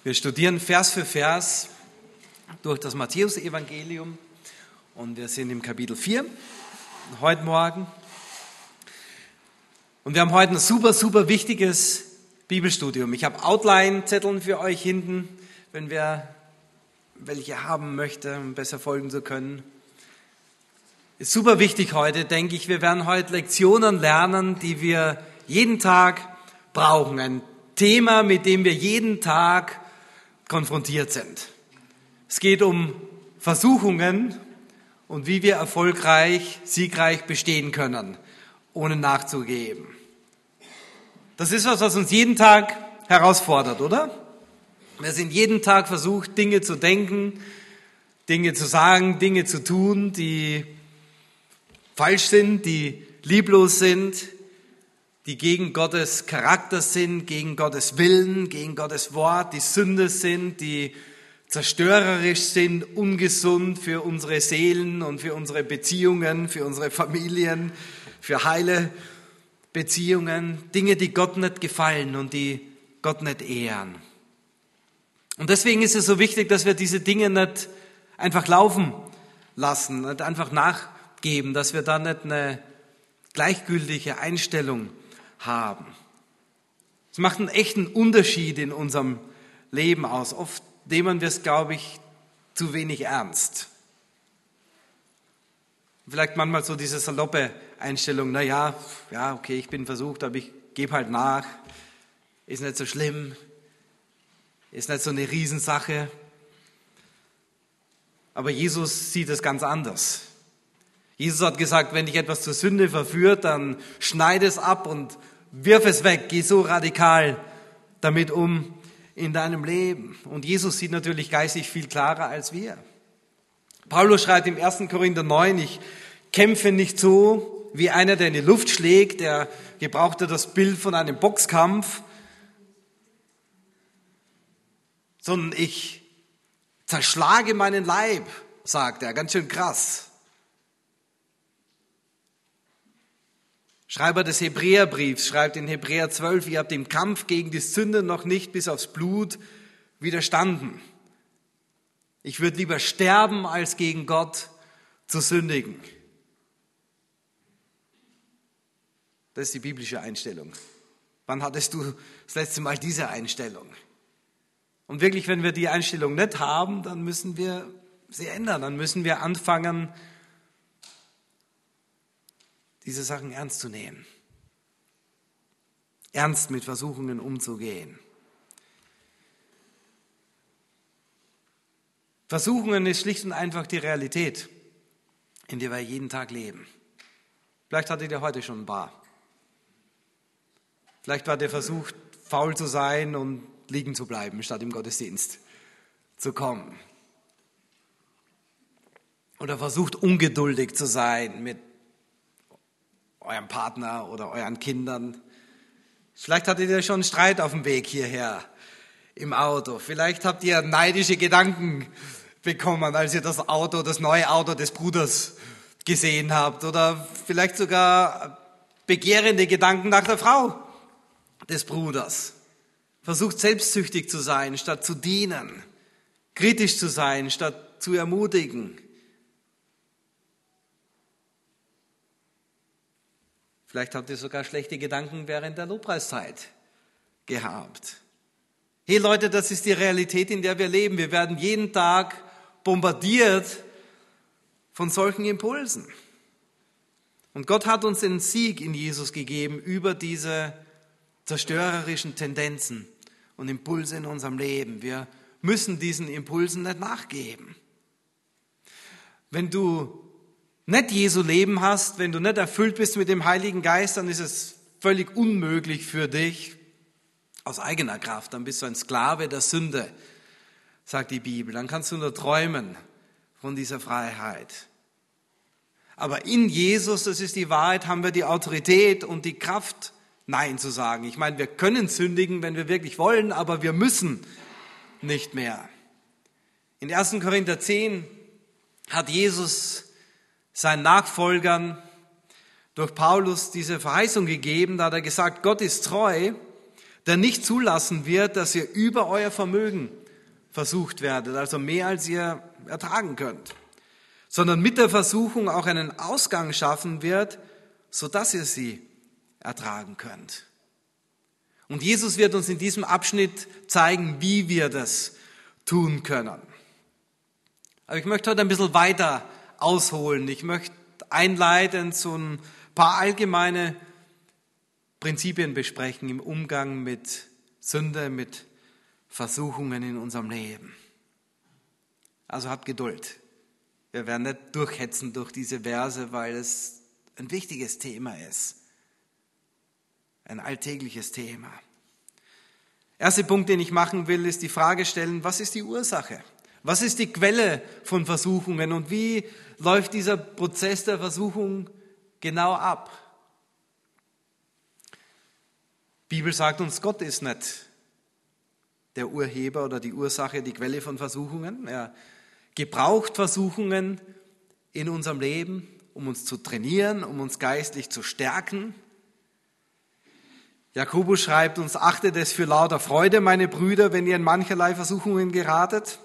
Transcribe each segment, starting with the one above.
Wir studieren Vers für Vers durch das Matthäus-Evangelium und wir sind im Kapitel 4 heute Morgen. Und wir haben heute ein super wichtiges Bibelstudium. Ich habe Outline-Zetteln für euch hinten, wenn wer welche haben möchte, um besser folgen zu können. Ist super wichtig heute, denke ich. Wir werden heute Lektionen lernen, die wir jeden Tag brauchen. Ein Thema, mit dem wir jeden Tag konfrontiert sind. Es geht um Versuchungen und wie wir erfolgreich, siegreich bestehen können, ohne nachzugeben. Das ist was uns jeden Tag herausfordert, oder? Wir sind jeden Tag versucht, Dinge zu denken, Dinge zu sagen, Dinge zu tun, die falsch sind, die lieblos sind, die gegen Gottes Charakter sind, gegen Gottes Willen, gegen Gottes Wort, die Sünde sind, die zerstörerisch sind, ungesund für unsere Seelen und für unsere Beziehungen, für unsere Familien, für heile Beziehungen, Dinge, die Gott nicht gefallen und die Gott nicht ehren. Und deswegen ist es so wichtig, dass wir diese Dinge nicht einfach laufen lassen, nicht einfach nachgeben, dass wir da nicht eine gleichgültige Einstellung haben. Es macht einen echten Unterschied in unserem Leben aus. Oft nehmen wir es, glaube ich, zu wenig ernst. Vielleicht manchmal so diese saloppe Einstellung, ja, okay, ich bin versucht, aber ich gebe halt nach. Ist nicht so schlimm. Ist nicht so eine Riesensache. Aber Jesus sieht es ganz anders. Jesus hat gesagt, wenn dich etwas zur Sünde verführt, dann schneid es ab und wirf es weg. Geh so radikal damit um in deinem Leben. Und Jesus sieht natürlich geistig viel klarer als wir. Paulus schreibt im 1. Korinther 9, ich kämpfe nicht so wie einer, der in die Luft schlägt. Er gebrauchte das Bild von einem Boxkampf, sondern ich zerschlage meinen Leib, sagt er, ganz schön krass. Schreiber des Hebräerbriefs schreibt in Hebräer 12, ihr habt im Kampf gegen die Sünde noch nicht bis aufs Blut widerstanden. Ich würde lieber sterben, als gegen Gott zu sündigen. Das ist die biblische Einstellung. Wann hattest du das letzte Mal diese Einstellung? Und wirklich, wenn wir die Einstellung nicht haben, dann müssen wir sie ändern. Dann müssen wir anfangen, diese Sachen ernst zu nehmen. Ernst mit Versuchungen umzugehen. Versuchungen ist schlicht und einfach die Realität, in der wir jeden Tag leben. Vielleicht hattet ihr heute schon ein paar. Vielleicht war ihr versucht, faul zu sein und liegen zu bleiben, statt im Gottesdienst zu kommen. Oder versucht, ungeduldig zu sein mit eurem Partner oder euren Kindern. Vielleicht hattet ihr schon einen Streit auf dem Weg hierher im Auto. Vielleicht habt ihr neidische Gedanken bekommen, als ihr das neue Auto des Bruders gesehen habt. Oder vielleicht sogar begehrende Gedanken nach der Frau des Bruders. Versucht selbstsüchtig zu sein, statt zu dienen. Kritisch zu sein, statt zu ermutigen. Vielleicht habt ihr sogar schlechte Gedanken während der Lobpreiszeit gehabt. Hey Leute, das ist die Realität, in der wir leben. Wir werden jeden Tag bombardiert von solchen Impulsen. Und Gott hat uns den Sieg in Jesus gegeben über diese zerstörerischen Tendenzen und Impulse in unserem Leben. Wir müssen diesen Impulsen nicht nachgeben. Wenn du nicht Jesu Leben hast, wenn du nicht erfüllt bist mit dem Heiligen Geist, dann ist es völlig unmöglich für dich aus eigener Kraft. Dann bist du ein Sklave der Sünde, sagt die Bibel. Dann kannst du nur träumen von dieser Freiheit. Aber in Jesus, das ist die Wahrheit, haben wir die Autorität und die Kraft, Nein zu sagen. Ich meine, wir können sündigen, wenn wir wirklich wollen, aber wir müssen nicht mehr. In 1. Korinther 10 hat Jesus seinen Nachfolgern durch Paulus diese Verheißung gegeben. Da hat er gesagt, Gott ist treu, der nicht zulassen wird, dass ihr über euer Vermögen versucht werdet, also mehr als ihr ertragen könnt, sondern mit der Versuchung auch einen Ausgang schaffen wird, sodass ihr sie ertragen könnt. Und Jesus wird uns in diesem Abschnitt zeigen, wie wir das tun können. Aber ich möchte heute ein bisschen weiter ausholen. Ich möchte einleitend so ein paar allgemeine Prinzipien besprechen im Umgang mit Sünde, mit Versuchungen in unserem Leben. Also habt Geduld. Wir werden nicht durchhetzen durch diese Verse, weil es ein wichtiges Thema ist. Ein alltägliches Thema. Erster Punkt, den ich machen will, ist die Frage stellen, was ist die Ursache? Was ist die Quelle von Versuchungen und wie läuft dieser Prozess der Versuchung genau ab? Die Bibel sagt uns, Gott ist nicht der Urheber oder die Ursache, die Quelle von Versuchungen. Er gebraucht Versuchungen in unserem Leben, um uns zu trainieren, um uns geistlich zu stärken. Jakobus schreibt uns, achtet es für lauter Freude, meine Brüder, wenn ihr in mancherlei Versuchungen geratet,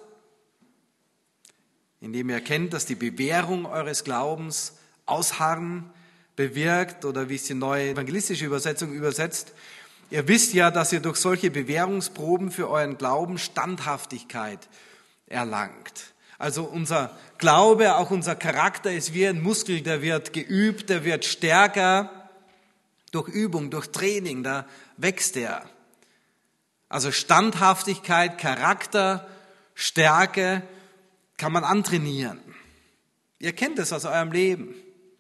indem ihr erkennt, dass die Bewährung eures Glaubens Ausharren bewirkt, oder wie es die neue evangelistische Übersetzung übersetzt, ihr wisst ja, dass ihr durch solche Bewährungsproben für euren Glauben Standhaftigkeit erlangt. Also unser Glaube, auch unser Charakter ist wie ein Muskel, der wird geübt, der wird stärker durch Übung, durch Training, da wächst er. Also Standhaftigkeit, Charakter, Stärke kann man antrainieren. Ihr kennt es aus eurem Leben.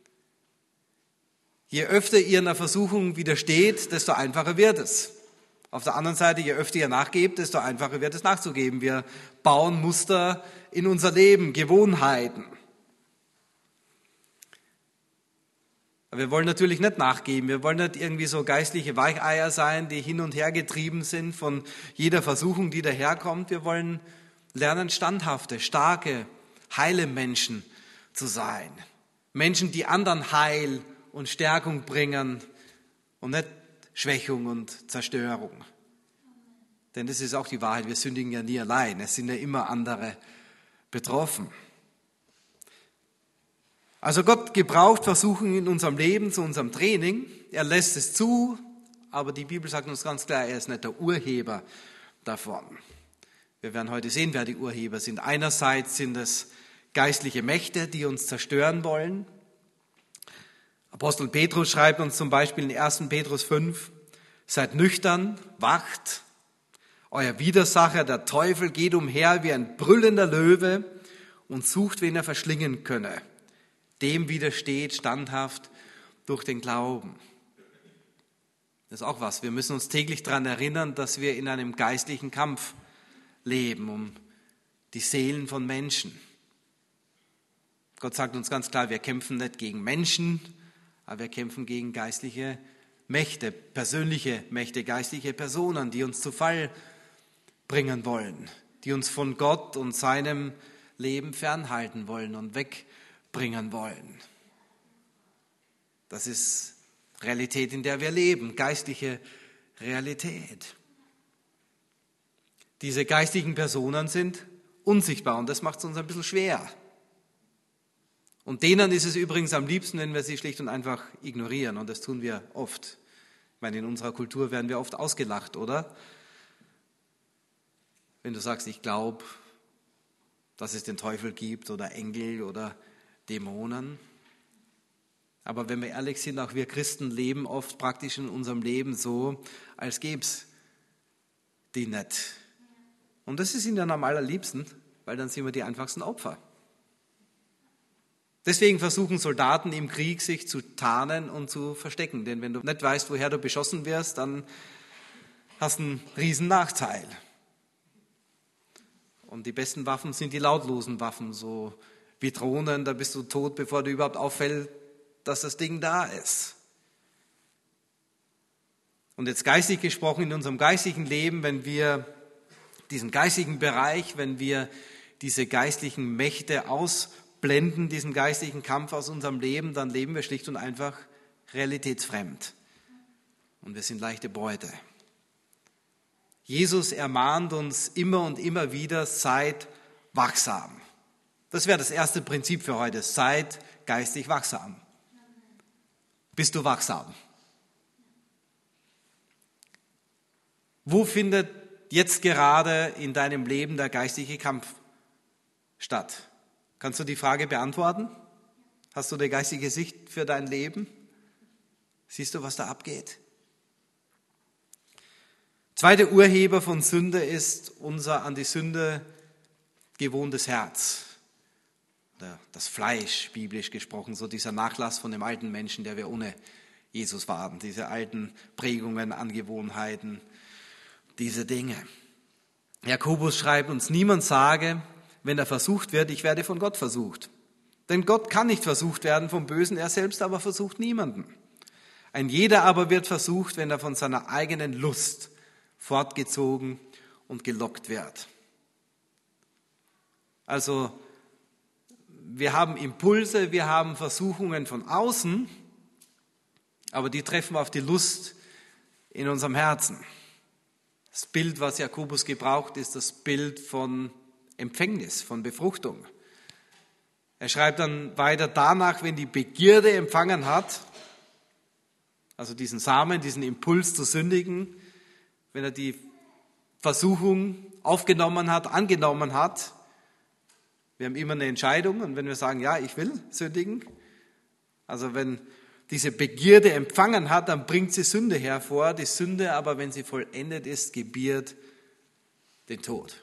Je öfter ihr einer Versuchung widersteht, desto einfacher wird es. Auf der anderen Seite, je öfter ihr nachgebt, desto einfacher wird es nachzugeben. Wir bauen Muster in unser Leben, Gewohnheiten. Aber wir wollen natürlich nicht nachgeben. Wir wollen nicht irgendwie so geistliche Weicheier sein, die hin und her getrieben sind von jeder Versuchung, die daherkommt. Wir wollen lernen, standhafte, starke, heile Menschen zu sein. Menschen, die anderen Heil und Stärkung bringen und nicht Schwächung und Zerstörung. Denn das ist auch die Wahrheit, wir sündigen ja nie allein, es sind ja immer andere betroffen. Also Gott gebraucht Versuchungen in unserem Leben, zu unserem Training, er lässt es zu, aber die Bibel sagt uns ganz klar, er ist nicht der Urheber davon. Wir werden heute sehen, wer die Urheber sind. Einerseits sind es geistliche Mächte, die uns zerstören wollen. Apostel Petrus schreibt uns zum Beispiel in 1. Petrus 5, seid nüchtern, wacht, euer Widersacher, der Teufel, geht umher wie ein brüllender Löwe und sucht, wen er verschlingen könne. Dem widersteht standhaft durch den Glauben. Das ist auch was, wir müssen uns täglich daran erinnern, dass wir in einem geistlichen Kampf leben, um die Seelen von Menschen. Gott sagt uns ganz klar, wir kämpfen nicht gegen Menschen, aber wir kämpfen gegen geistliche Mächte, persönliche Mächte, geistliche Personen, die uns zu Fall bringen wollen, die uns von Gott und seinem Leben fernhalten wollen und wegbringen wollen. Das ist Realität, in der wir leben, geistliche Realität. Diese geistigen Personen sind unsichtbar und das macht es uns ein bisschen schwer. Und denen ist es übrigens am liebsten, wenn wir sie schlicht und einfach ignorieren. Und das tun wir oft. Ich meine, in unserer Kultur werden wir oft ausgelacht, oder? Wenn du sagst, ich glaube, dass es den Teufel gibt oder Engel oder Dämonen. Aber wenn wir ehrlich sind, auch wir Christen leben oft praktisch in unserem Leben so, als gäbe es die nicht. Und das ist ihnen dann am allerliebsten, weil dann sind wir die einfachsten Opfer. Deswegen versuchen Soldaten im Krieg, sich zu tarnen und zu verstecken. Denn wenn du nicht weißt, woher du beschossen wirst, dann hast du einen riesen Nachteil. Und die besten Waffen sind die lautlosen Waffen, so wie Drohnen, da bist du tot, bevor dir überhaupt auffällt, dass das Ding da ist. Und jetzt geistig gesprochen, in unserem geistigen Leben, wenn wir diesen geistigen Bereich, wenn wir diese geistlichen Mächte ausblenden, diesen geistlichen Kampf aus unserem Leben, dann leben wir schlicht und einfach realitätsfremd. Und wir sind leichte Beute. Jesus ermahnt uns immer und immer wieder, seid wachsam. Das wäre das erste Prinzip für heute, seid geistig wachsam. Bist du wachsam? Wo findet jetzt gerade in deinem Leben der geistliche Kampf statt? Kannst du die Frage beantworten? Hast du eine geistige Sicht für dein Leben? Siehst du, was da abgeht? Zweiter Urheber von Sünde ist unser an die Sünde gewohntes Herz. Oder das Fleisch, biblisch gesprochen, so dieser Nachlass von dem alten Menschen, der wir ohne Jesus waren. Diese alten Prägungen, Angewohnheiten, diese Dinge. Jakobus schreibt uns, niemand sage, wenn er versucht wird, ich werde von Gott versucht. Denn Gott kann nicht versucht werden vom Bösen, er selbst aber versucht niemanden. Ein jeder aber wird versucht, wenn er von seiner eigenen Lust fortgezogen und gelockt wird. Also wir haben Impulse, wir haben Versuchungen von außen, aber die treffen auf die Lust in unserem Herzen. Das Bild, was Jakobus gebraucht, ist das Bild von Empfängnis, von Befruchtung. Er schreibt dann weiter, danach, wenn die Begierde empfangen hat, also diesen Samen, diesen Impuls zu sündigen, wenn er die Versuchung aufgenommen hat, angenommen hat, wir haben immer eine Entscheidung und wenn wir sagen, ja, ich will sündigen, also wenn diese Begierde empfangen hat, dann bringt sie Sünde hervor. Die Sünde aber, wenn sie vollendet ist, gebiert den Tod.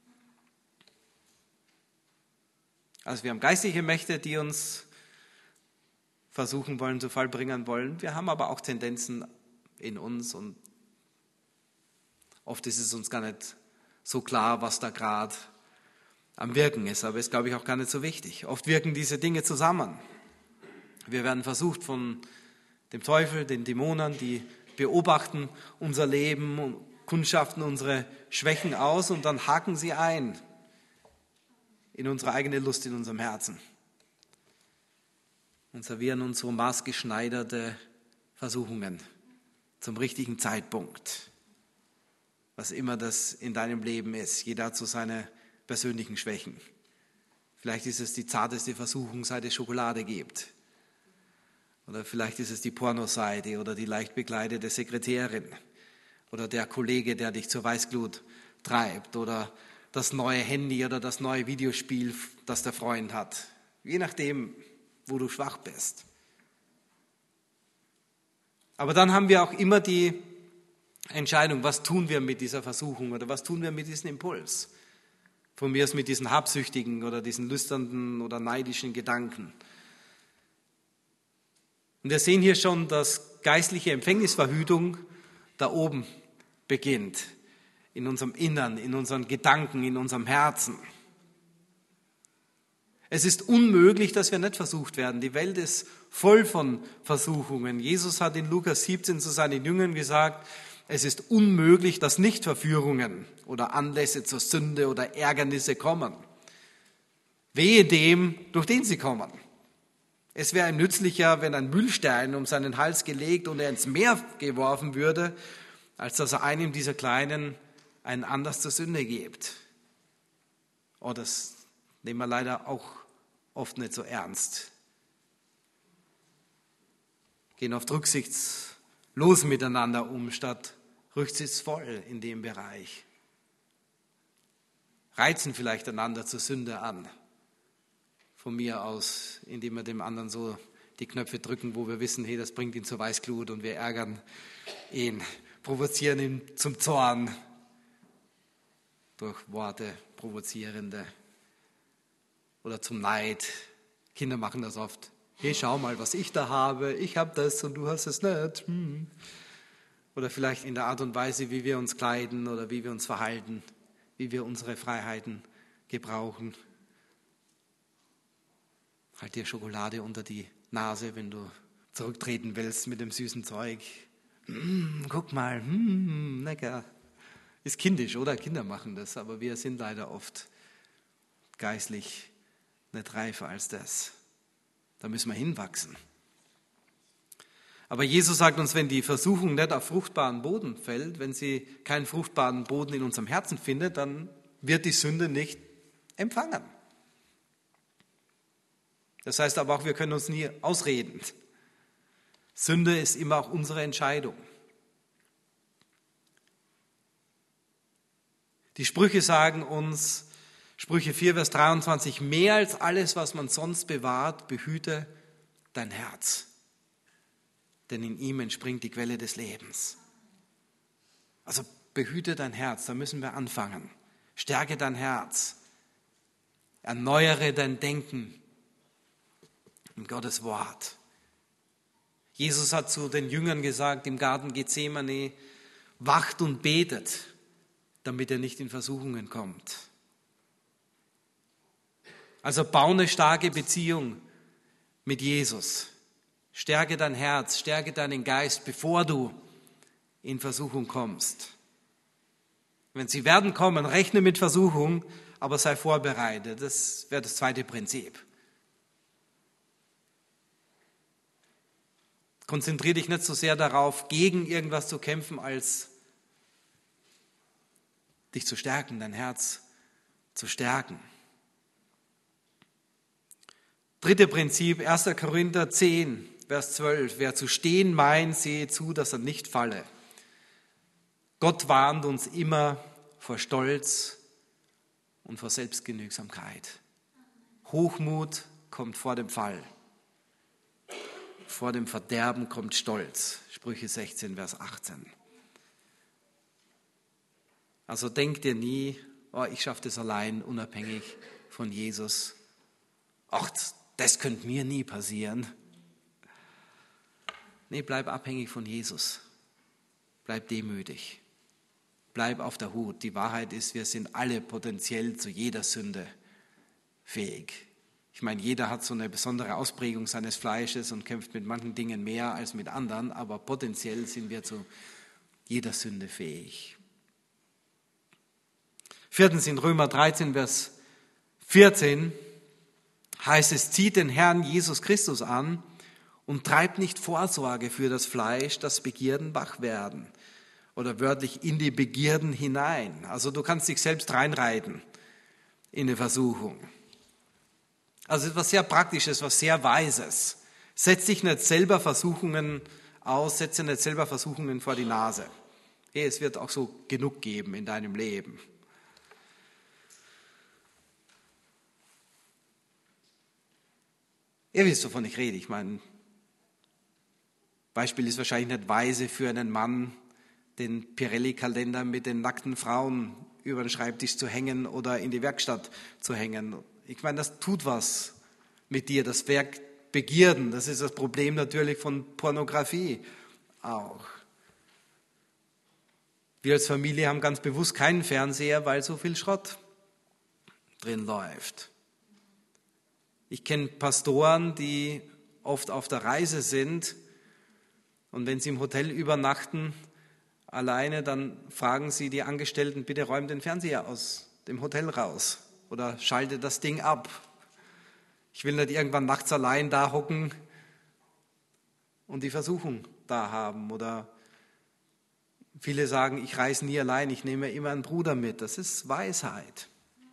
Also wir haben geistliche Mächte, die uns versuchen wollen, zu Fall bringen wollen. Wir haben aber auch Tendenzen in uns und oft ist es uns gar nicht so klar, was da gerade am Wirken ist. Aber ist, glaube ich, auch gar nicht so wichtig. Oft wirken diese Dinge zusammen. Wir werden versucht von dem Teufel, den Dämonen, die beobachten unser Leben und kundschaften unsere Schwächen aus und dann haken sie ein in unsere eigene Lust in unserem Herzen und servieren uns so maßgeschneiderte Versuchungen zum richtigen Zeitpunkt. Was immer das in deinem Leben ist, jeder hat so seine persönlichen Schwächen. Vielleicht ist es die zarteste Versuchung, seit es Schokolade gibt. Oder vielleicht ist es die Pornoseite oder die leicht bekleidete Sekretärin oder der Kollege, der dich zur Weißglut treibt oder das neue Handy oder das neue Videospiel, das der Freund hat. Je nachdem, wo du schwach bist. Aber dann haben wir auch immer die Entscheidung, was tun wir mit dieser Versuchung oder was tun wir mit diesem Impuls. Von mir aus mit diesen habsüchtigen oder diesen lüsternden oder neidischen Gedanken. Und wir sehen hier schon, dass geistliche Empfängnisverhütung da oben beginnt. In unserem Innern, in unseren Gedanken, in unserem Herzen. Es ist unmöglich, dass wir nicht versucht werden. Die Welt ist voll von Versuchungen. Jesus hat in Lukas 17 zu seinen Jüngern gesagt, es ist unmöglich, dass nicht Verführungen oder Anlässe zur Sünde oder Ärgernisse kommen. Wehe dem, durch den sie kommen. Es wäre ihm nützlicher, wenn ein Mühlstein um seinen Hals gelegt und er ins Meer geworfen würde, als dass er einem dieser Kleinen einen Anlass zur Sünde gibt. Oh, das nehmen wir leider auch oft nicht so ernst. Gehen oft rücksichtslos miteinander um, statt rücksichtsvoll in dem Bereich. Reizen vielleicht einander zur Sünde an. Von mir aus, indem wir dem anderen so die Knöpfe drücken, wo wir wissen, hey, das bringt ihn zur Weißglut und wir ärgern ihn, provozieren ihn zum Zorn durch Worte, provozierende oder zum Neid. Kinder machen das oft. Hey, schau mal, was ich da habe. Ich habe das und du hast es nicht. Oder vielleicht in der Art und Weise, wie wir uns kleiden oder wie wir uns verhalten, wie wir unsere Freiheiten gebrauchen. Halt dir Schokolade unter die Nase, wenn du zurücktreten willst mit dem süßen Zeug. Guck mal, lecker. Ist kindisch, oder? Kinder machen das, aber wir sind leider oft geistlich nicht reifer als das. Da müssen wir hinwachsen. Aber Jesus sagt uns, wenn die Versuchung nicht auf fruchtbaren Boden fällt, wenn sie keinen fruchtbaren Boden in unserem Herzen findet, dann wird die Sünde nicht empfangen. Das heißt aber auch, wir können uns nie ausreden. Sünde ist immer auch unsere Entscheidung. Die Sprüche sagen uns, Sprüche 4, Vers 23, mehr als alles, was man sonst bewahrt, behüte dein Herz. Denn in ihm entspringt die Quelle des Lebens. Also behüte dein Herz, da müssen wir anfangen. Stärke dein Herz. Erneuere dein Denken in Gottes Wort. Jesus hat zu den Jüngern gesagt im Garten Gethsemane, wacht und betet, damit ihr nicht in Versuchungen kommt. Also bau eine starke Beziehung mit Jesus. Stärke dein Herz, stärke deinen Geist, bevor du in Versuchung kommst. Wenn sie werden kommen, rechne mit Versuchung, aber sei vorbereitet. Das wäre das zweite Prinzip. Konzentriere dich nicht so sehr darauf, gegen irgendwas zu kämpfen, als dich zu stärken, dein Herz zu stärken. Dritte Prinzip, 1. Korinther 10, Vers 12. Wer zu stehen meint, sehe zu, dass er nicht falle. Gott warnt uns immer vor Stolz und vor Selbstgenügsamkeit. Hochmut kommt vor dem Fall. Vor dem Verderben kommt Stolz. Sprüche 16, Vers 18. Also denk dir nie, oh, ich schaffe das allein, unabhängig von Jesus. Ach, das könnte mir nie passieren. Nee, bleib abhängig von Jesus. Bleib demütig. Bleib auf der Hut. Die Wahrheit ist, wir sind alle potenziell zu jeder Sünde fähig. Ich meine, jeder hat so eine besondere Ausprägung seines Fleisches und kämpft mit manchen Dingen mehr als mit anderen, aber potenziell sind wir zu jeder Sünde fähig. Viertens in Römer 13, Vers 14 heißt es, zieht den Herrn Jesus Christus an und treibt nicht Vorsorge für das Fleisch, dass Begierden wach werden. Oder wörtlich in die Begierden hinein. Also du kannst dich selbst reinreiten in eine Versuchung. Also etwas sehr Praktisches, was sehr Weises. Setz dich nicht selber Versuchungen aus, setze nicht selber Versuchungen vor die Nase. Hey, es wird auch so genug geben in deinem Leben. Ihr wisst, wovon ich rede. Ich meine, Beispiel ist wahrscheinlich nicht weise für einen Mann, den Pirelli-Kalender mit den nackten Frauen über den Schreibtisch zu hängen oder in die Werkstatt zu hängen. Ich meine, das tut was mit dir, das Werk Begierden. Das ist das Problem natürlich von Pornografie auch. Wir als Familie haben ganz bewusst keinen Fernseher, weil so viel Schrott drin läuft. Ich kenne Pastoren, die oft auf der Reise sind und wenn sie im Hotel übernachten, alleine, dann fragen sie die Angestellten, bitte räum den Fernseher aus dem Hotel raus oder schalte das Ding ab. Ich will nicht irgendwann nachts allein da hocken und die Versuchung da haben. Oder viele sagen, ich reise nie allein, ich nehme immer einen Bruder mit. Das ist Weisheit.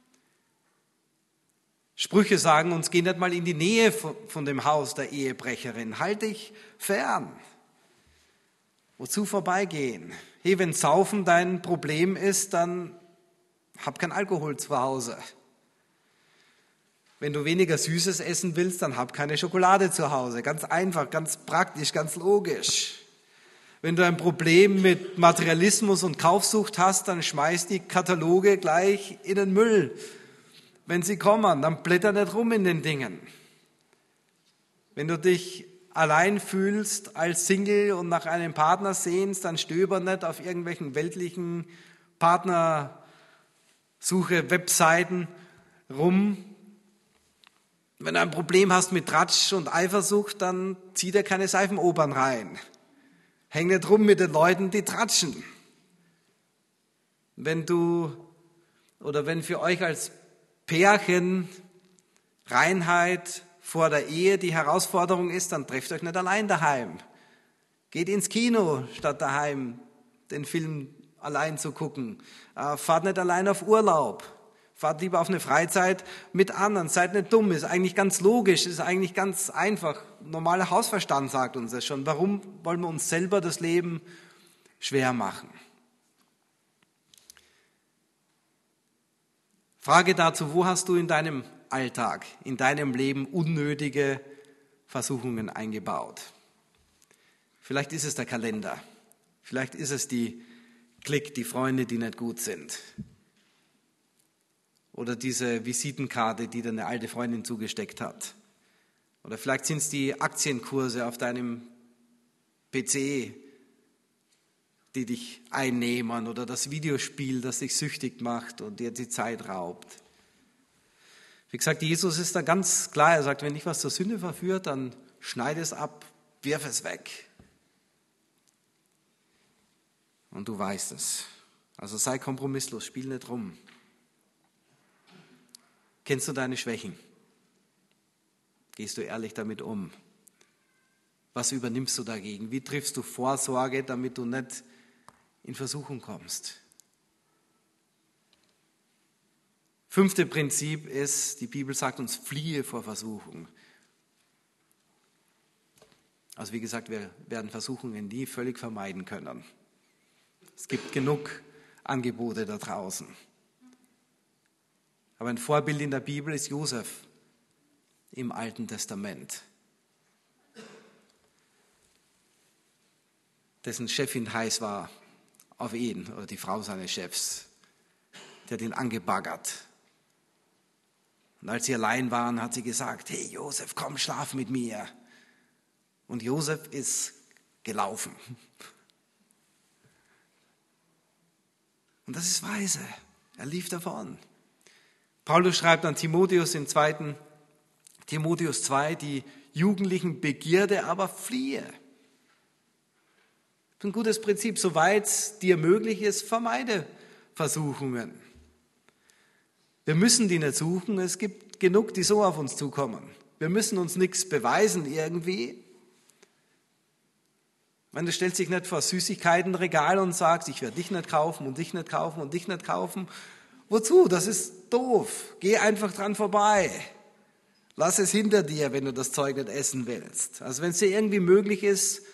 Sprüche sagen uns, geh nicht mal in die Nähe von dem Haus der Ehebrecherin. Halt dich fern. Wozu vorbeigehen? Hey, wenn Saufen dein Problem ist, dann hab kein Alkohol zu Hause. Wenn du weniger Süßes essen willst, dann hab keine Schokolade zu Hause. Ganz einfach, ganz praktisch, ganz logisch. Wenn du ein Problem mit Materialismus und Kaufsucht hast, dann schmeiß die Kataloge gleich in den Müll. Wenn sie kommen, dann blätter nicht rum in den Dingen. Wenn du dich allein fühlst als Single und nach einem Partner sehnst, dann stöber nicht auf irgendwelchen weltlichen Partnersuche-Webseiten rum. Wenn du ein Problem hast mit Tratsch und Eifersucht, dann zieh dir keine Seifenopern rein. Häng nicht rum mit den Leuten, die tratschen. Wenn für euch als Pärchen Reinheit vor der Ehe die Herausforderung ist, dann trefft euch nicht allein daheim. Geht ins Kino, statt daheim den Film allein zu gucken. Fahrt nicht allein auf Urlaub. Fahrt lieber auf eine Freizeit mit anderen. Seid nicht dumm. Ist eigentlich ganz logisch. Ist eigentlich ganz einfach. Normaler Hausverstand sagt uns das schon. Warum wollen wir uns selber das Leben schwer machen? Frage dazu, wo hast du in deinem Alltag, in deinem Leben unnötige Versuchungen eingebaut? Vielleicht ist es der Kalender. Vielleicht ist es die Freunde, die nicht gut sind. Oder diese Visitenkarte, die dir eine alte Freundin zugesteckt hat. Oder vielleicht sind es die Aktienkurse auf deinem PC, die dich einnehmen. Oder das Videospiel, das dich süchtig macht und dir die Zeit raubt. Wie gesagt, Jesus ist da ganz klar. Er sagt, wenn dich was zur Sünde verführt, dann schneide es ab, wirf es weg. Und du weißt es. Also sei kompromisslos, spiel nicht rum. Kennst du deine Schwächen? Gehst du ehrlich damit um? Was übernimmst du dagegen? Wie triffst du Vorsorge, damit du nicht in Versuchung kommst? 5. Prinzip ist, die Bibel sagt uns, fliehe vor Versuchung. Also wie gesagt, wir werden Versuchungen nie völlig vermeiden können. Es gibt genug Angebote da draußen. Aber ein Vorbild in der Bibel ist Josef im Alten Testament, dessen Chefin heiß war auf ihn, oder die Frau seines Chefs. Die hat ihn angebaggert. Und als sie allein waren, hat sie gesagt, hey Josef, komm, schlaf mit mir. Und Josef ist gelaufen. Und das ist weise. Er lief davon. Paulus schreibt an Timotheus in 2. Timotheus 2, die jugendlichen Begierde aber fliehe. Das ist ein gutes Prinzip. Soweit es dir möglich ist, vermeide Versuchungen. Wir müssen die nicht suchen. Es gibt genug, die so auf uns zukommen. Wir müssen uns nichts beweisen irgendwie. Du stellst dich nicht vor Süßigkeitenregal und sagst, ich werde dich nicht kaufen und dich nicht kaufen und dich nicht kaufen. Wozu? Das ist doof. Geh einfach dran vorbei. Lass es hinter dir, wenn du das Zeug nicht essen willst. Also wenn es dir irgendwie möglich ist,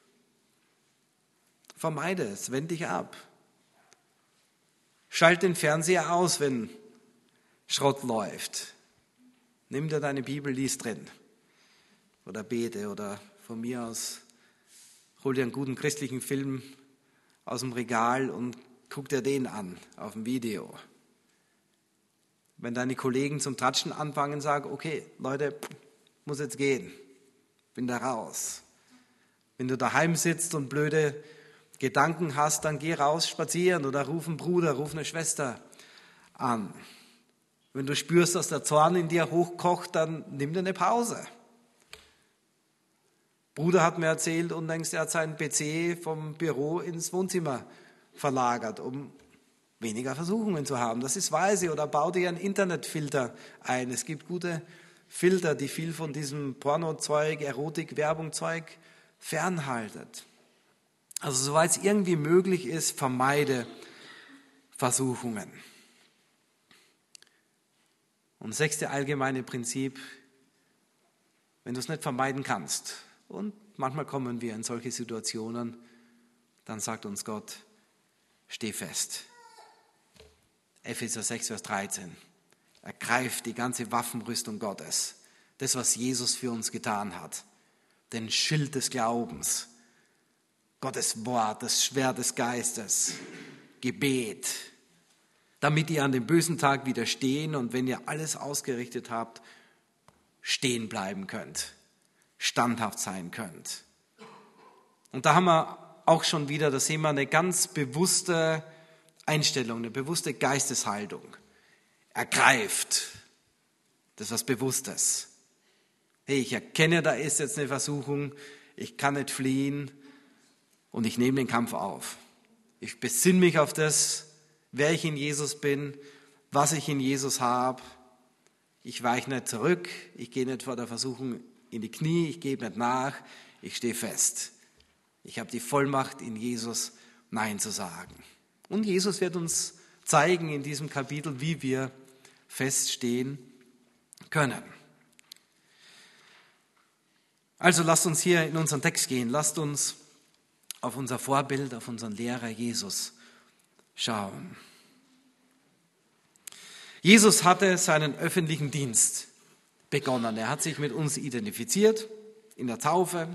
vermeide es, wend dich ab. Schalt den Fernseher aus, wenn Schrott läuft. Nimm dir deine Bibel, lies drin. Oder bete oder von mir aus hol dir einen guten christlichen Film aus dem Regal und guck dir den an auf dem Video. Wenn deine Kollegen zum Tratschen anfangen, sag, okay, Leute, muss jetzt gehen, bin da raus. Wenn du daheim sitzt und blöde Gedanken hast, dann geh raus spazieren oder ruf einen Bruder, ruf eine Schwester an. Wenn du spürst, dass der Zorn in dir hochkocht, dann nimm dir eine Pause. Bruder hat mir erzählt, unlängst er hat seinen PC vom Büro ins Wohnzimmer verlagert, um weniger Versuchungen zu haben. Das ist weise. Oder bau dir einen Internetfilter ein. Es gibt gute Filter, die viel von diesem Pornozeug, Erotik, Werbungzeug fernhaltet. Also soweit es irgendwie möglich ist, vermeide Versuchungen. Und 6. allgemeine Prinzip, wenn du es nicht vermeiden kannst, und manchmal kommen wir in solche Situationen, dann sagt uns Gott, steh fest. Epheser 6, Vers 13. Ergreift die ganze Waffenrüstung Gottes. Das, was Jesus für uns getan hat. Den Schild des Glaubens. Gottes Wort, das Schwert des Geistes. Gebet. Damit ihr an dem bösen Tag widerstehen und wenn ihr alles ausgerichtet habt, stehen bleiben könnt. Standhaft sein könnt. Und da haben wir auch schon wieder, da sehen wir eine ganz bewusste Einstellung, eine bewusste Geisteshaltung. Ergreift. Das ist was Bewusstes. Hey, ich erkenne, da ist jetzt eine Versuchung, ich kann nicht fliehen und ich nehme den Kampf auf. Ich besinne mich auf das, wer ich in Jesus bin, was ich in Jesus habe. Ich weiche nicht zurück, ich gehe nicht vor der Versuchung in die Knie, ich gebe nicht nach, ich stehe fest. Ich habe die Vollmacht, in Jesus Nein zu sagen. Und Jesus wird uns zeigen in diesem Kapitel, wie wir feststehen können. Also lasst uns hier in unseren Text gehen. Lasst uns auf unser Vorbild, auf unseren Lehrer Jesus schauen. Jesus hatte seinen öffentlichen Dienst begonnen. Er hat sich mit uns identifiziert in der Taufe.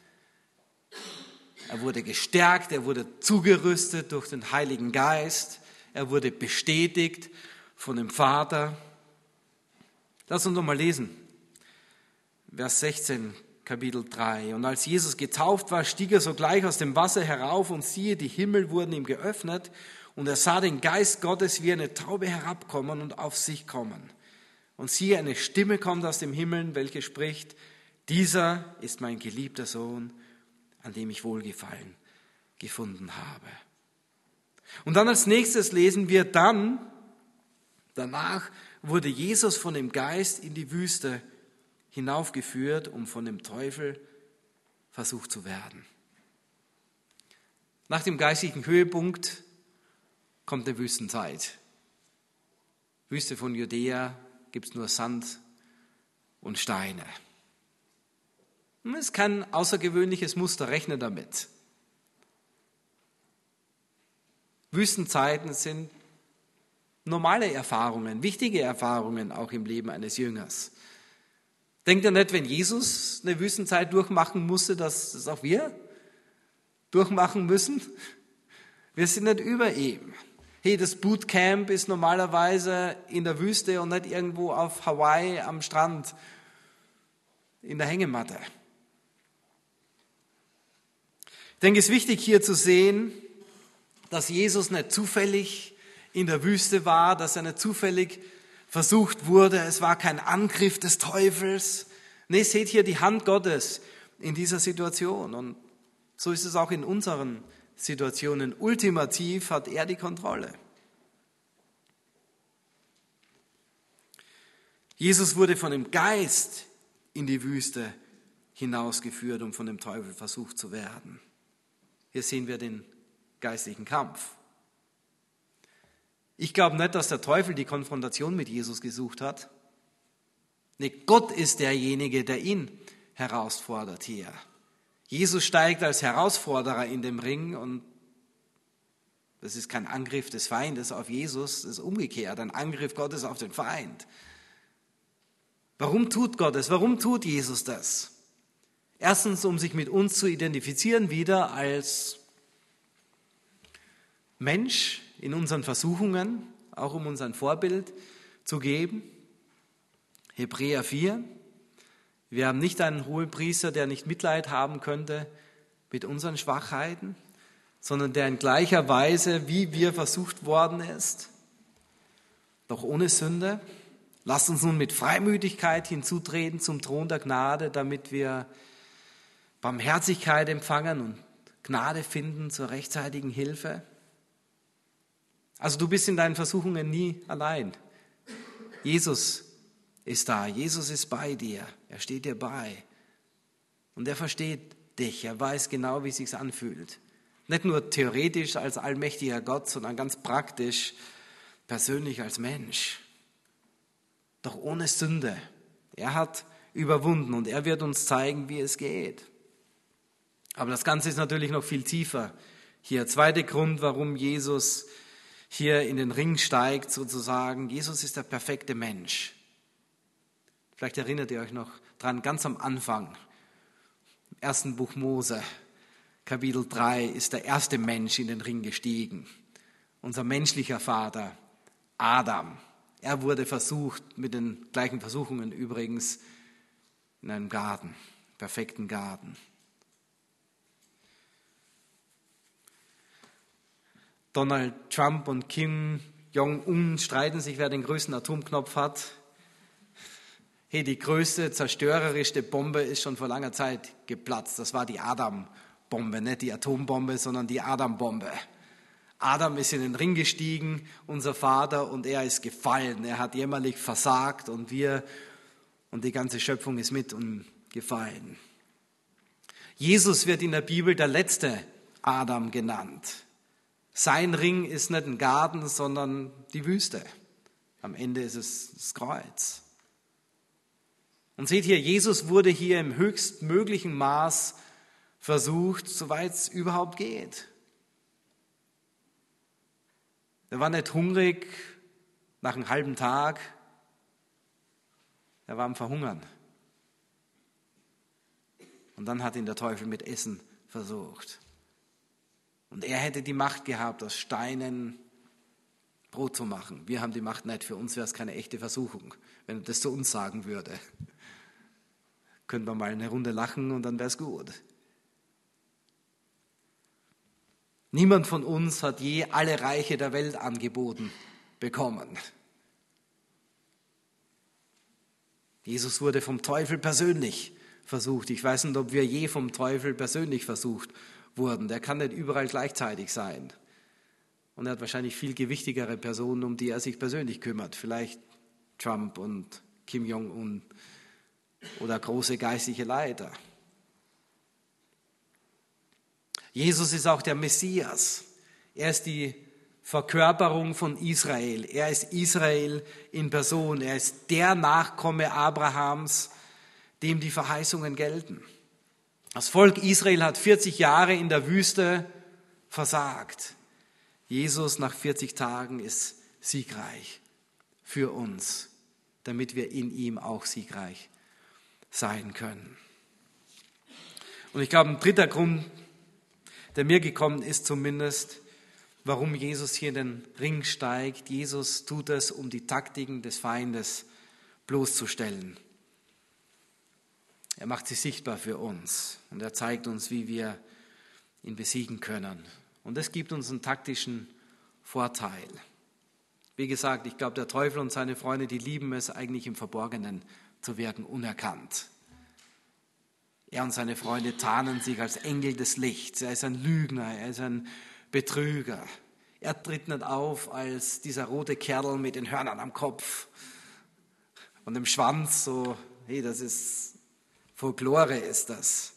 Er wurde gestärkt, er wurde zugerüstet durch den Heiligen Geist. Er wurde bestätigt von dem Vater. Lass uns noch mal lesen. Vers 16, Kapitel 3. Und als Jesus getauft war, stieg er sogleich aus dem Wasser herauf und siehe, die Himmel wurden ihm geöffnet und er sah den Geist Gottes wie eine Taube herabkommen und auf sich kommen. Und siehe, eine Stimme kommt aus dem Himmel, welche spricht, dieser ist mein geliebter Sohn, an dem ich Wohlgefallen gefunden habe. Und dann als nächstes lesen wir danach wurde Jesus von dem Geist in die Wüste hinaufgeführt, um von dem Teufel versucht zu werden. Nach dem geistlichen Höhepunkt kommt eine Wüstenzeit. Wüste von Judäa gibt es nur Sand und Steine. Und es ist kein außergewöhnliches Muster, rechne damit. Wüstenzeiten sind normale Erfahrungen, wichtige Erfahrungen auch im Leben eines Jüngers. Denkt ihr nicht, wenn Jesus eine Wüstenzeit durchmachen musste, dass das auch wir durchmachen müssen? Wir sind nicht über ihm. Hey, das Bootcamp ist normalerweise in der Wüste und nicht irgendwo auf Hawaii am Strand in der Hängematte. Ich denke, es ist wichtig hier zu sehen, dass Jesus nicht zufällig in der Wüste war, dass er nicht zufällig versucht wurde. Es war kein Angriff des Teufels. Nee, seht hier die Hand Gottes in dieser Situation. Und so ist es auch in unseren Situationen. Ultimativ hat er die Kontrolle. Jesus wurde von dem Geist in die Wüste hinausgeführt, um von dem Teufel versucht zu werden. Hier sehen wir den geistlichen Kampf. Ich glaube nicht, dass der Teufel die Konfrontation mit Jesus gesucht hat. Nee, Gott ist derjenige, der ihn herausfordert hier. Jesus steigt als Herausforderer in den Ring und das ist kein Angriff des Feindes auf Jesus, das ist umgekehrt, ein Angriff Gottes auf den Feind. Warum tut Gott es? Warum tut Jesus das? Erstens, um sich mit uns zu identifizieren, wieder als Mensch in unseren Versuchungen, auch um uns ein Vorbild zu geben. Hebräer 4. Wir haben nicht einen Hohepriester, der nicht Mitleid haben könnte mit unseren Schwachheiten, sondern der in gleicher Weise, wie wir versucht worden ist, doch ohne Sünde. Lasst uns nun mit Freimütigkeit hinzutreten zum Thron der Gnade, damit wir Barmherzigkeit empfangen und Gnade finden zur rechtzeitigen Hilfe. Also du bist in deinen Versuchungen nie allein. Jesus ist da, Jesus ist bei dir, er steht dir bei und er versteht dich, er weiß genau, wie es sich anfühlt. Nicht nur theoretisch als allmächtiger Gott, sondern ganz praktisch, persönlich als Mensch. Doch ohne Sünde. Er hat überwunden und er wird uns zeigen, wie es geht. Aber das Ganze ist natürlich noch viel tiefer. Hier, zweiter Grund, warum Jesus hier in den Ring steigt, sozusagen. Jesus ist der perfekte Mensch. Vielleicht erinnert ihr euch noch dran, ganz am Anfang, im ersten Buch Mose, Kapitel 3, ist der erste Mensch in den Ring gestiegen. Unser menschlicher Vater, Adam. Er wurde versucht, mit den gleichen Versuchungen übrigens, in einem Garten, perfekten Garten. Donald Trump und Kim Jong-un streiten sich, wer den größten Atomknopf hat. Hey, die größte, zerstörerischste Bombe ist schon vor langer Zeit geplatzt. Das war die Adam-Bombe, nicht die Atombombe, sondern die Adam-Bombe. Adam ist in den Ring gestiegen, unser Vater, und er ist gefallen. Er hat jämmerlich versagt und wir und die ganze Schöpfung ist mit ihm gefallen. Jesus wird in der Bibel der letzte Adam genannt. Sein Ring ist nicht ein Garten, sondern die Wüste. Am Ende ist es das Kreuz. Und seht hier, Jesus wurde hier im höchstmöglichen Maß versucht, soweit es überhaupt geht. Er war nicht hungrig nach einem halben Tag, er war am Verhungern. Und dann hat ihn der Teufel mit Essen versucht. Und er hätte die Macht gehabt, aus Steinen Brot zu machen. Wir haben die Macht nicht, für uns wäre es keine echte Versuchung, wenn er das zu uns sagen würde. Könnten wir mal eine Runde lachen und dann wäre es gut. Niemand von uns hat je alle Reiche der Welt angeboten bekommen. Jesus wurde vom Teufel persönlich versucht. Ich weiß nicht, ob wir je vom Teufel persönlich versucht wurden. Der kann nicht überall gleichzeitig sein. Und er hat wahrscheinlich viel gewichtigere Personen, um die er sich persönlich kümmert. Vielleicht Trump und Kim Jong-un oder große geistliche Leiter. Jesus ist auch der Messias. Er ist die Verkörperung von Israel. Er ist Israel in Person. Er ist der Nachkomme Abrahams, dem die Verheißungen gelten. Das Volk Israel hat 40 Jahre in der Wüste versagt. Jesus nach 40 Tagen ist siegreich für uns, damit wir in ihm auch siegreich sein können. Und ich glaube, ein dritter Grund, der mir gekommen ist zumindest, warum Jesus hier in den Ring steigt. Jesus tut es, um die Taktiken des Feindes bloßzustellen. Er macht sie sichtbar für uns und er zeigt uns, wie wir ihn besiegen können. Und das gibt uns einen taktischen Vorteil. Wie gesagt, ich glaube, der Teufel und seine Freunde, die lieben es eigentlich im Verborgenen zu wirken, unerkannt. Er und seine Freunde tarnen sich als Engel des Lichts. Er ist ein Lügner, er ist ein Betrüger. Er tritt nicht auf als dieser rote Kerl mit den Hörnern am Kopf und dem Schwanz, so, hey, das ist Folklore, ist das.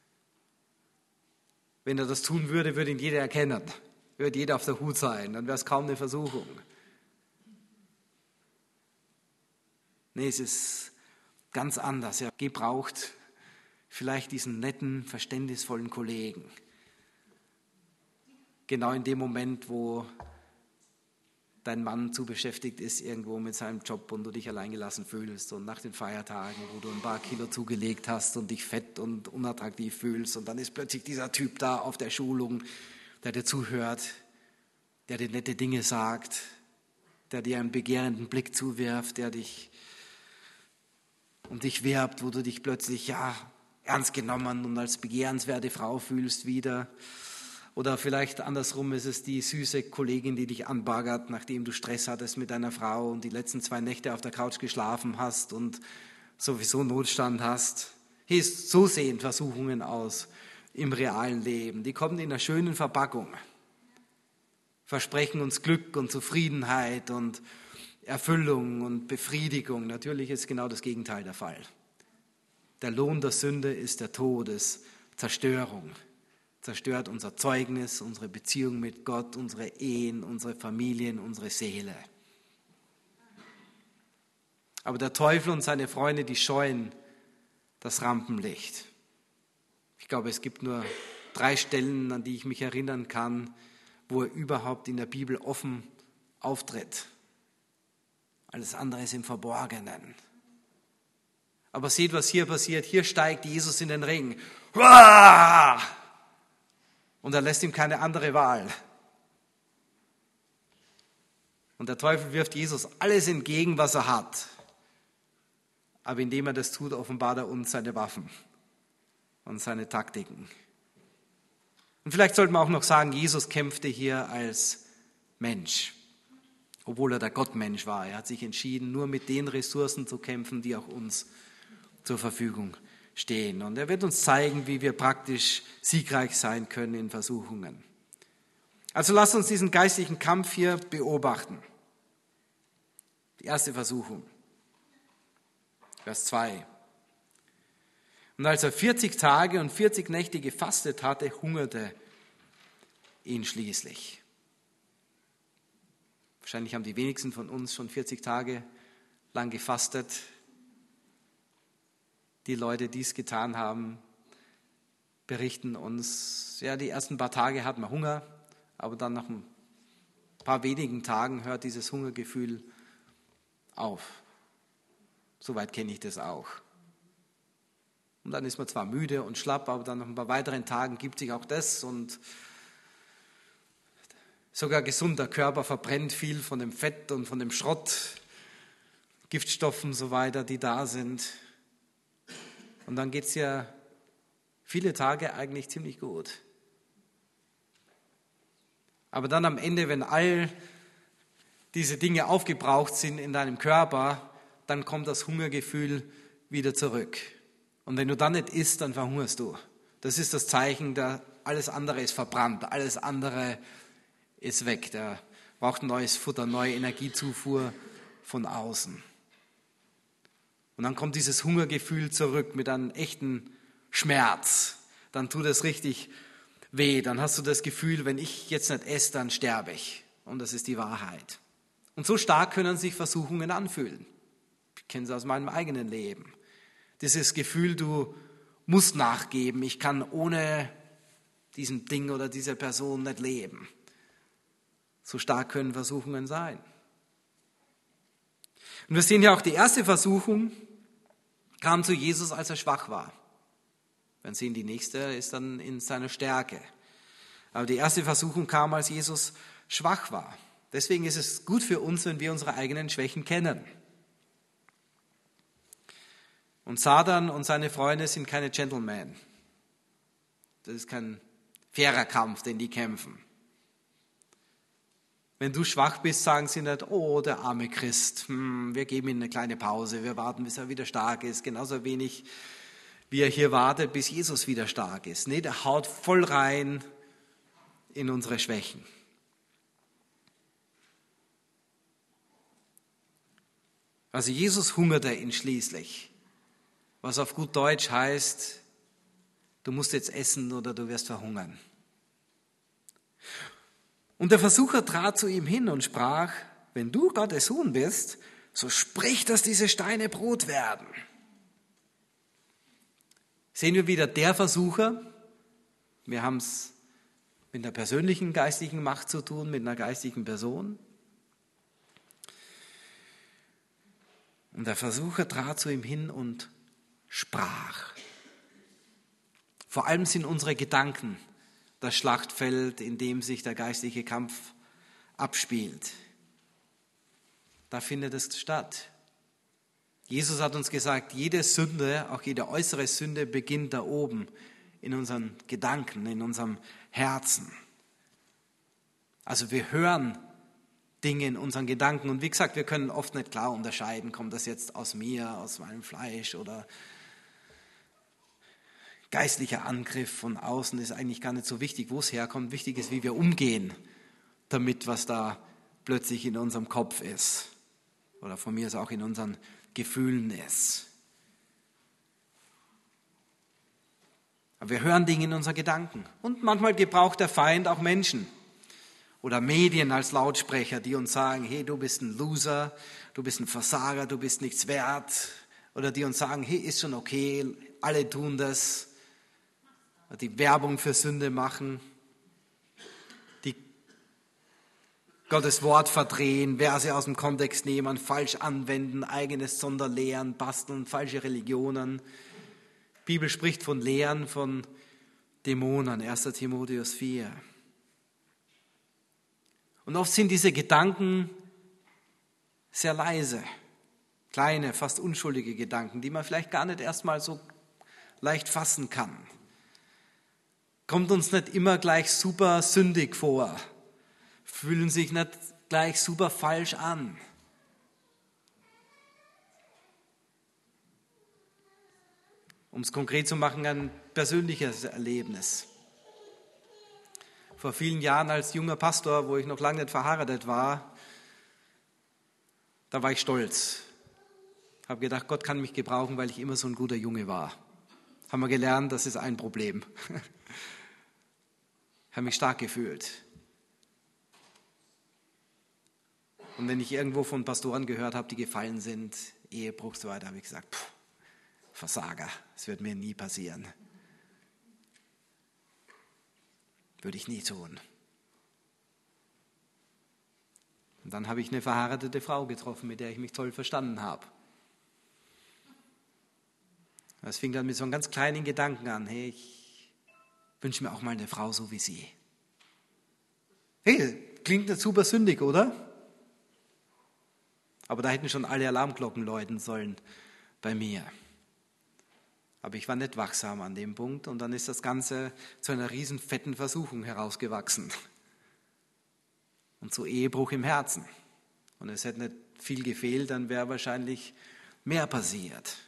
Wenn er das tun würde, würde ihn jeder erkennen, würde jeder auf der Hut sein, dann wäre es kaum eine Versuchung. Nee, es ist ganz anders. Er gebraucht vielleicht diesen netten, verständnisvollen Kollegen. Genau in dem Moment, wo dein Mann zu beschäftigt ist irgendwo mit seinem Job und du dich alleingelassen fühlst und nach den Feiertagen, wo du ein paar Kilo zugelegt hast und dich fett und unattraktiv fühlst und dann ist plötzlich dieser Typ da auf der Schulung, der dir zuhört, der dir nette Dinge sagt, der dir einen begehrenden Blick zuwirft, der dich um dich werbt, wo du dich plötzlich ernst genommen und als begehrenswerte Frau fühlst wieder. Oder vielleicht andersrum ist es die süße Kollegin, die dich anbaggert, nachdem du Stress hattest mit deiner Frau und die letzten 2 Nächte auf der Couch geschlafen hast und sowieso Notstand hast. Hey, so sehen Versuchungen aus im realen Leben. Die kommen in einer schönen Verpackung, versprechen uns Glück und Zufriedenheit und Erfüllung und Befriedigung. Natürlich ist genau das Gegenteil der Fall. Der Lohn der Sünde ist der Tod, ist Zerstörung. Zerstört unser Zeugnis, unsere Beziehung mit Gott, unsere Ehen, unsere Familien, unsere Seele. Aber der Teufel und seine Freunde, die scheuen das Rampenlicht. Ich glaube, es gibt nur 3 Stellen, an die ich mich erinnern kann, wo er überhaupt in der Bibel offen auftritt. Alles andere ist im Verborgenen. Aber seht, was hier passiert. Hier steigt Jesus in den Ring. Und er lässt ihm keine andere Wahl. Und der Teufel wirft Jesus alles entgegen, was er hat. Aber indem er das tut, offenbart er uns seine Waffen und seine Taktiken. Und vielleicht sollte man auch noch sagen, Jesus kämpfte hier als Mensch, obwohl er der Gottmensch war. Er hat sich entschieden, nur mit den Ressourcen zu kämpfen, die auch uns zur Verfügung stehen. Und er wird uns zeigen, wie wir praktisch siegreich sein können in Versuchungen. Also lasst uns diesen geistlichen Kampf hier beobachten. Die erste Versuchung. Vers 2. Und als er 40 Tage und 40 Nächte gefastet hatte, hungerte ihn schließlich. Wahrscheinlich haben die wenigsten von uns schon 40 Tage lang gefastet. Die Leute, die es getan haben, berichten uns, ja, die ersten paar Tage hat man Hunger, aber dann nach ein paar wenigen Tagen hört dieses Hungergefühl auf. Soweit kenne ich das auch. Und dann ist man zwar müde und schlapp, aber dann nach ein paar weiteren Tagen gibt sich auch das und sogar gesunder Körper verbrennt viel von dem Fett und von dem Schrott, Giftstoffen und so weiter, die da sind. Und dann geht es ja viele Tage eigentlich ziemlich gut. Aber dann am Ende, wenn all diese Dinge aufgebraucht sind in deinem Körper, dann kommt das Hungergefühl wieder zurück. Und wenn du dann nicht isst, dann verhungerst du. Das ist das Zeichen, alles andere ist verbrannt, alles andere ist weg. Der braucht neues Futter, neue Energiezufuhr von außen. Und dann kommt dieses Hungergefühl zurück mit einem echten Schmerz. Dann tut es richtig weh. Dann hast du das Gefühl, wenn ich jetzt nicht esse, dann sterbe ich. Und das ist die Wahrheit. Und so stark können sich Versuchungen anfühlen. Ich kenne es aus meinem eigenen Leben. Dieses Gefühl, du musst nachgeben. Ich kann ohne diesen Ding oder diese Person nicht leben. So stark können Versuchungen sein. Und wir sehen ja auch, die erste Versuchung kam zu Jesus, als er schwach war. Wir sehen, die nächste ist dann in seiner Stärke. Aber die erste Versuchung kam, als Jesus schwach war. Deswegen ist es gut für uns, wenn wir unsere eigenen Schwächen kennen. Und Satan und seine Freunde sind keine Gentlemen. Das ist kein fairer Kampf, den die kämpfen. Wenn du schwach bist, sagen sie nicht, oh, der arme Christ, wir geben ihm eine kleine Pause, wir warten, bis er wieder stark ist. Genauso wenig, wie er hier wartet, bis Jesus wieder stark ist. Nee, der haut voll rein in unsere Schwächen. Also Jesus hungerte ihn schließlich, was auf gut Deutsch heißt, du musst jetzt essen oder du wirst verhungern. Und der Versucher trat zu ihm hin und sprach, wenn du Gottes Sohn bist, so sprich, dass diese Steine Brot werden. Sehen wir wieder der Versucher. Wir haben es mit einer persönlichen geistlichen Macht zu tun, mit einer geistlichen Person. Und der Versucher trat zu ihm hin und sprach. Vor allem sind unsere Gedanken das Schlachtfeld, in dem sich der geistliche Kampf abspielt. Da findet es statt. Jesus hat uns gesagt, jede Sünde, auch jede äußere Sünde beginnt da oben, in unseren Gedanken, in unserem Herzen. Also wir hören Dinge in unseren Gedanken und wie gesagt, wir können oft nicht klar unterscheiden, kommt das jetzt aus mir, aus meinem Fleisch oder geistlicher Angriff von außen ist eigentlich gar nicht so wichtig, wo es herkommt. Wichtig ist, wie wir umgehen damit, was da plötzlich in unserem Kopf ist. Oder von mir ist auch in unseren Gefühlen ist. Aber wir hören Dinge in unseren Gedanken. Und manchmal gebraucht der Feind auch Menschen oder Medien als Lautsprecher, die uns sagen, hey, du bist ein Loser, du bist ein Versager, du bist nichts wert. Oder die uns sagen, hey, ist schon okay, alle tun das. Die Werbung für Sünde machen, die Gottes Wort verdrehen, Verse aus dem Kontext nehmen, falsch anwenden, eigenes Sonderlehren basteln, falsche Religionen. Die Bibel spricht von Lehren von Dämonen, 1. Timotheus 4. Und oft sind diese Gedanken sehr leise, kleine, fast unschuldige Gedanken, die man vielleicht gar nicht erstmal so leicht fassen kann. Kommt uns nicht immer gleich super sündig vor, fühlen sich nicht gleich super falsch an. Um es konkret zu machen, ein persönliches Erlebnis. Vor vielen Jahren als junger Pastor, wo ich noch lange nicht verheiratet war, da war ich stolz. Ich habe gedacht, Gott kann mich gebrauchen, weil ich immer so ein guter Junge war. haben wir gelernt, das ist ein Problem. Ich habe mich stark gefühlt. Und wenn ich irgendwo von Pastoren gehört habe, die gefallen sind, Ehebruch und so weiter, habe ich gesagt, Versager, das wird mir nie passieren. Würde ich nie tun. Und dann habe ich eine verheiratete Frau getroffen, mit der ich mich toll verstanden habe. Das fing dann mit so einem ganz kleinen Gedanken an, hey, ich wünsche mir auch mal eine Frau so wie sie. Hey, klingt nicht super sündig, oder? Aber da hätten schon alle Alarmglocken läuten sollen bei mir. Aber ich war nicht wachsam an dem Punkt und dann ist das Ganze zu einer riesen fetten Versuchung herausgewachsen. Und zu Ehebruch im Herzen. Und es hätte nicht viel gefehlt, dann wäre wahrscheinlich mehr passiert.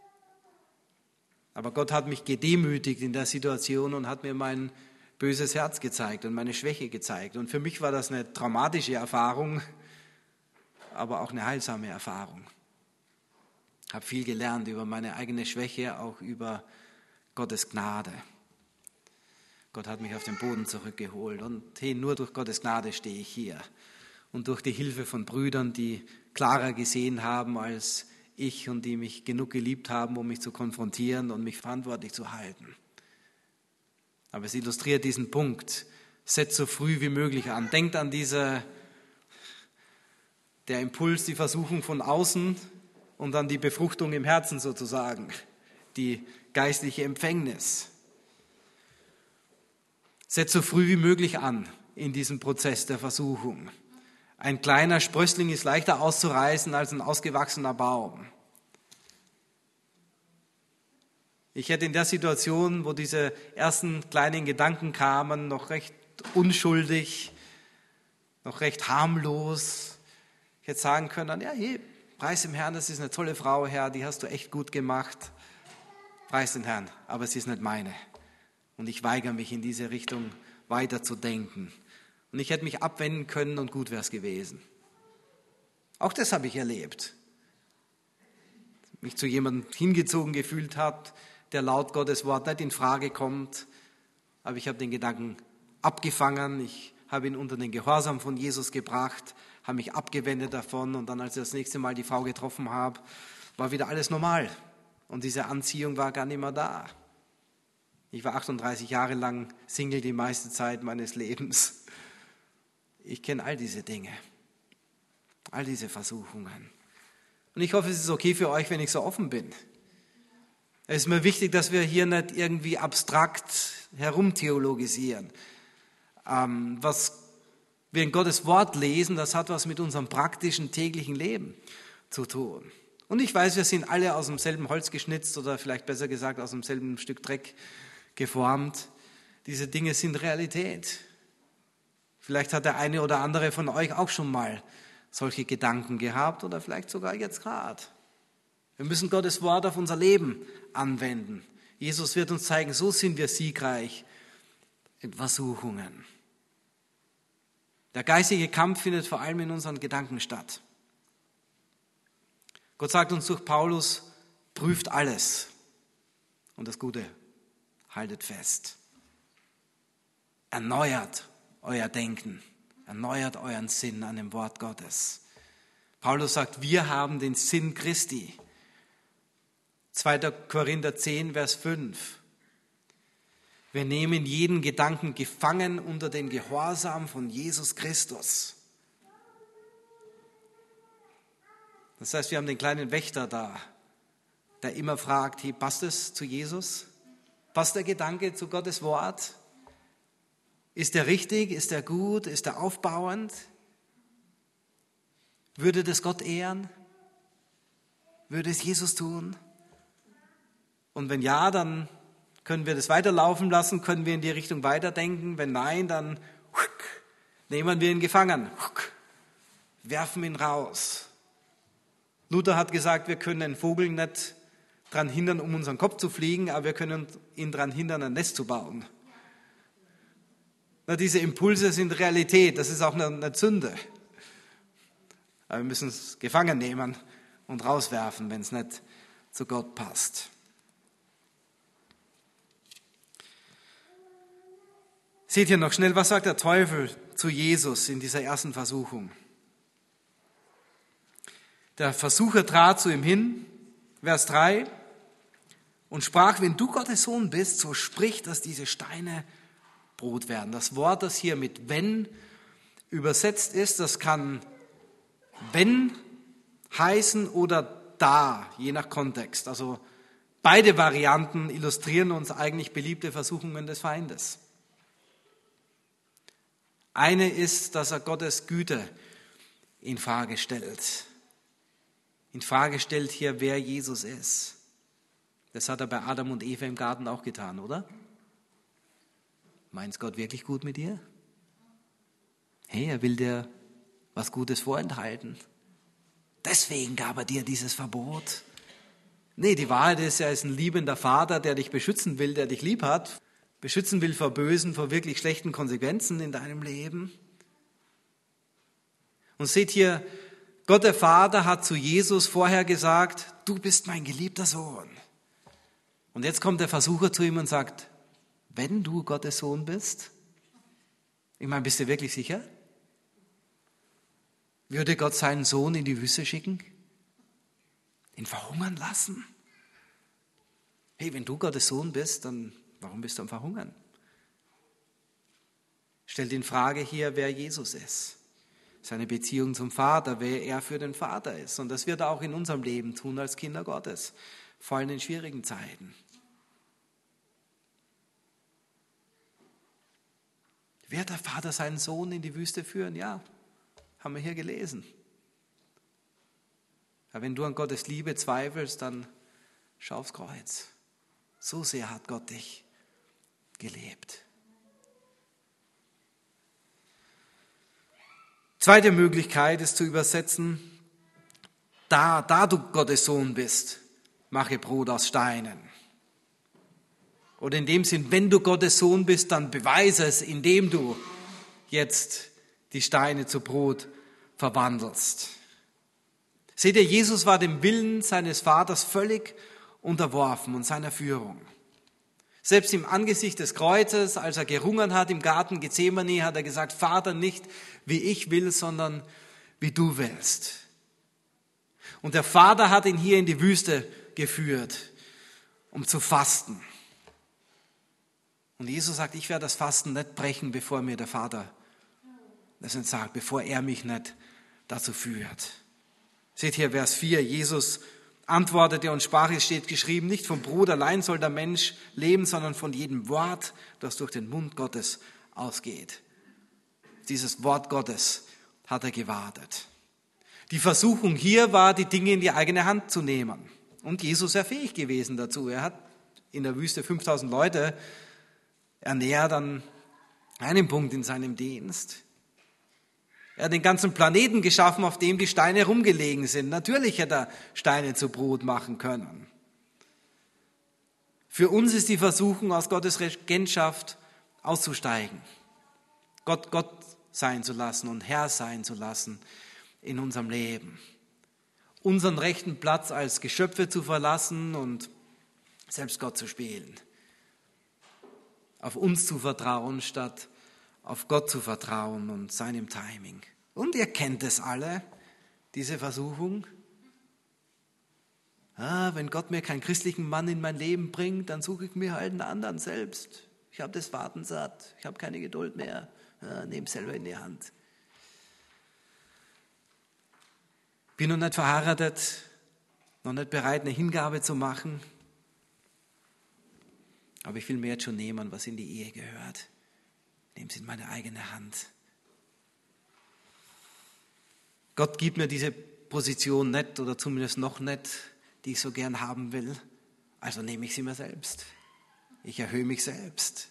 Aber Gott hat mich gedemütigt in der Situation und hat mir mein böses Herz gezeigt und meine Schwäche gezeigt. Und für mich war das eine traumatische Erfahrung, aber auch eine heilsame Erfahrung. Ich habe viel gelernt über meine eigene Schwäche, auch über Gottes Gnade. Gott hat mich auf den Boden zurückgeholt und hey, nur durch Gottes Gnade stehe ich hier. Und durch die Hilfe von Brüdern, die klarer gesehen haben als ich und die mich genug geliebt haben, um mich zu konfrontieren und mich verantwortlich zu halten. Aber es illustriert diesen Punkt. Setzt so früh wie möglich an. Denkt an der Impuls, die Versuchung von außen und dann die Befruchtung im Herzen sozusagen. Die geistliche Empfängnis. Setzt so früh wie möglich an in diesem Prozess der Versuchung. Ein kleiner Sprössling ist leichter auszureißen als ein ausgewachsener Baum. Ich hätte in der Situation, wo diese ersten kleinen Gedanken kamen, noch recht unschuldig, noch recht harmlos, ich hätte sagen können, ja, hey, preis dem Herrn, das ist eine tolle Frau, Herr, die hast du echt gut gemacht. Preis den Herrn, aber sie ist nicht meine. Und ich weigere mich, in diese Richtung weiter zu denken. Und ich hätte mich abwenden können und gut wäre es gewesen. Auch das habe ich erlebt. Mich zu jemandem hingezogen gefühlt hat, der laut Gottes Wort nicht in Frage kommt. Aber ich habe den Gedanken abgefangen. Ich habe ihn unter den Gehorsam von Jesus gebracht, habe mich abgewendet davon. Und dann, als ich das nächste Mal die Frau getroffen habe, war wieder alles normal. Und diese Anziehung war gar nicht mehr da. Ich war 38 Jahre lang Single die meiste Zeit meines Lebens. Ich kenne all diese Dinge, all diese Versuchungen. Und ich hoffe, es ist okay für euch, wenn ich so offen bin. Es ist mir wichtig, dass wir hier nicht irgendwie abstrakt herumtheologisieren. Was wir in Gottes Wort lesen, das hat was mit unserem praktischen täglichen Leben zu tun. Und ich weiß, wir sind alle aus demselben Holz geschnitzt oder vielleicht besser gesagt aus demselben Stück Dreck geformt. Diese Dinge sind Realität. Vielleicht hat der eine oder andere von euch auch schon mal solche Gedanken gehabt oder vielleicht sogar jetzt gerade. Wir müssen Gottes Wort auf unser Leben anwenden. Jesus wird uns zeigen, so sind wir siegreich in Versuchungen. Der geistige Kampf findet vor allem in unseren Gedanken statt. Gott sagt uns durch Paulus, prüft alles und das Gute haltet fest. Erneuert euer Denken, erneuert euren Sinn an dem Wort Gottes. Paulus sagt, wir haben den Sinn Christi. 2. Korinther 10, Vers 5. Wir nehmen jeden Gedanken gefangen unter den Gehorsam von Jesus Christus. Das heißt, wir haben den kleinen Wächter da, der immer fragt, hey, passt es zu Jesus? Passt der Gedanke zu Gottes Wort? Ist er richtig? Ist er gut? Ist er aufbauend? Würde das Gott ehren? Würde es Jesus tun? Und wenn ja, dann können wir das weiterlaufen lassen, können wir in die Richtung weiterdenken. Wenn nein, dann nehmen wir ihn gefangen, werfen ihn raus. Luther hat gesagt, wir können einen Vogel nicht daran hindern, um unseren Kopf zu fliegen, aber wir können ihn daran hindern, ein Nest zu bauen. Na, diese Impulse sind Realität, das ist auch eine Sünde. Aber wir müssen es gefangen nehmen und rauswerfen, wenn es nicht zu Gott passt. Seht ihr noch schnell, was sagt der Teufel zu Jesus in dieser ersten Versuchung? Der Versucher trat zu ihm hin, Vers 3, und sprach, wenn du Gottes Sohn bist, so sprich, dass diese Steine Brot werden. Das Wort, das hier mit wenn übersetzt ist, das kann wenn heißen oder da, je nach Kontext. Also beide Varianten illustrieren uns eigentlich beliebte Versuchungen des Feindes. Eine ist, dass er Gottes Güte in Frage stellt. In Frage stellt hier, wer Jesus ist. Das hat er bei Adam und Eva im Garten auch getan, oder? Meint Gott wirklich gut mit dir? Hey, er will dir was Gutes vorenthalten. Deswegen gab er dir dieses Verbot. Nee, die Wahrheit ist, er ist ein liebender Vater, der dich beschützen will, der dich lieb hat. Beschützen will vor bösen, vor wirklich schlechten Konsequenzen in deinem Leben. Und seht hier, Gott der Vater hat zu Jesus vorher gesagt, du bist mein geliebter Sohn. Und jetzt kommt der Versucher zu ihm und sagt, wenn du Gottes Sohn bist, ich meine, bist du wirklich sicher? Würde Gott seinen Sohn in die Wüste schicken? Ihn verhungern lassen? Hey, wenn du Gottes Sohn bist, dann warum bist du am Verhungern? Stellt in Frage hier, wer Jesus ist. Seine Beziehung zum Vater, wer er für den Vater ist. Und das wird er auch in unserem Leben tun als Kinder Gottes, vor allem in schwierigen Zeiten. Wird der Vater seinen Sohn in die Wüste führen? Ja, haben wir hier gelesen. Aber wenn du an Gottes Liebe zweifelst, dann schau aufs Kreuz. So sehr hat Gott dich gelebt. Zweite Möglichkeit ist zu übersetzen, da du Gottes Sohn bist, mache Brot aus Steinen. Oder in dem Sinn, wenn du Gottes Sohn bist, dann beweise es, indem du jetzt die Steine zu Brot verwandelst. Seht ihr, Jesus war dem Willen seines Vaters völlig unterworfen und seiner Führung. Selbst im Angesicht des Kreuzes, als er gerungen hat im Garten Gethsemane, hat er gesagt, Vater, nicht wie ich will, sondern wie du willst. Und der Vater hat ihn hier in die Wüste geführt, um zu fasten. Und Jesus sagt, ich werde das Fasten nicht brechen, bevor mir der Vater das nicht sagt, bevor er mich nicht dazu führt. Seht hier Vers 4, Jesus antwortete und sprach, es steht geschrieben, nicht vom Brot allein soll der Mensch leben, sondern von jedem Wort, das durch den Mund Gottes ausgeht. Dieses Wort Gottes hat er gewartet. Die Versuchung hier war, die Dinge in die eigene Hand zu nehmen. Und Jesus wäre fähig gewesen dazu. Er hat in der Wüste 5000 Leute ernährt an einem Punkt in seinem Dienst. Er hat den ganzen Planeten geschaffen, auf dem die Steine rumgelegen sind. Natürlich hätte er Steine zu Brot machen können. Für uns ist die Versuchung, aus Gottes Regentschaft auszusteigen. Gott sein zu lassen und Herr sein zu lassen in unserem Leben. Unseren rechten Platz als Geschöpfe zu verlassen und selbst Gott zu spielen. Auf uns zu vertrauen, statt auf Gott zu vertrauen und seinem Timing. Und ihr kennt es alle, diese Versuchung. Wenn Gott mir keinen christlichen Mann in mein Leben bringt, dann suche ich mir halt einen anderen selbst. Ich habe das Warten satt, ich habe keine Geduld mehr. Nehme es selber in die Hand. Bin noch nicht verheiratet, noch nicht bereit, eine Hingabe zu machen. Aber ich will mir jetzt schon nehmen, was in die Ehe gehört. Nehme es in meine eigene Hand. Gott gibt mir diese Position nicht oder zumindest noch nicht, die ich so gern haben will. Also nehme ich sie mir selbst. Ich erhöhe mich selbst.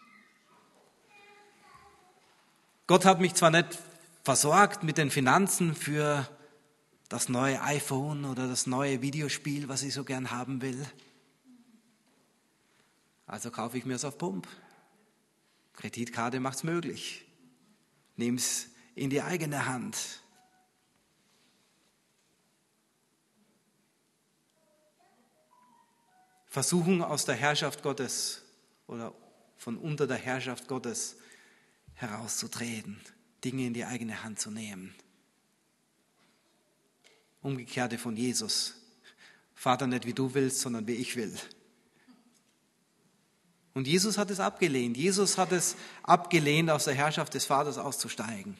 Gott hat mich zwar nicht versorgt mit den Finanzen für das neue iPhone oder das neue Videospiel, was ich so gern haben will. Also kaufe ich mir es auf Pump. Kreditkarte macht es möglich. Nimm es in die eigene Hand. Versuchung aus der Herrschaft Gottes oder von unter der Herrschaft Gottes herauszutreten, Dinge in die eigene Hand zu nehmen. Umgekehrte von Jesus. Vater, nicht wie du willst, sondern wie ich will. Und Jesus hat es abgelehnt. Jesus hat es abgelehnt, aus der Herrschaft des Vaters auszusteigen.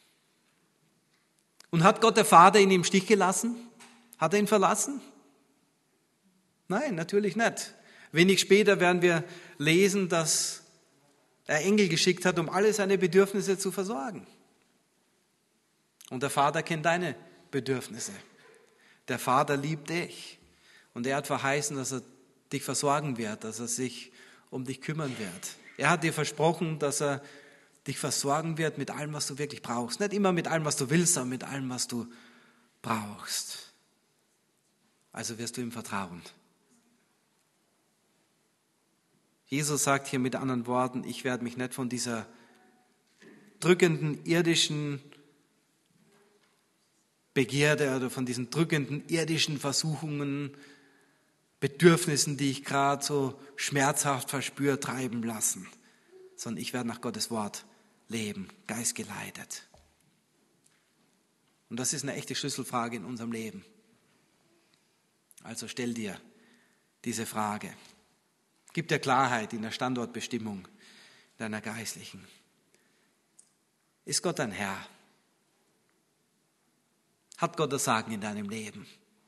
Und hat Gott der Vater ihn im Stich gelassen? Hat er ihn verlassen? Nein, natürlich nicht. Wenig später werden wir lesen, dass er Engel geschickt hat, um alle seine Bedürfnisse zu versorgen. Und der Vater kennt deine Bedürfnisse. Der Vater liebt dich. Und er hat verheißen, dass er dich versorgen wird, dass er sich um dich kümmern wird. Er hat dir versprochen, dass er dich versorgen wird mit allem, was du wirklich brauchst. Nicht immer mit allem, was du willst, sondern mit allem, was du brauchst. Also wirst du ihm vertrauen. Jesus sagt hier mit anderen Worten, ich werde mich nicht von dieser drückenden irdischen Begierde oder von diesen drückenden irdischen Versuchungen, Bedürfnissen, die ich gerade so schmerzhaft verspüre, treiben lassen, sondern ich werde nach Gottes Wort leben, geistgeleitet. Und das ist eine echte Schlüsselfrage in unserem Leben. Also stell dir diese Frage. Gib dir Klarheit in der Standortbestimmung deiner geistlichen. Ist Gott dein Herr? Hat Gott das Sagen in deinem Leben?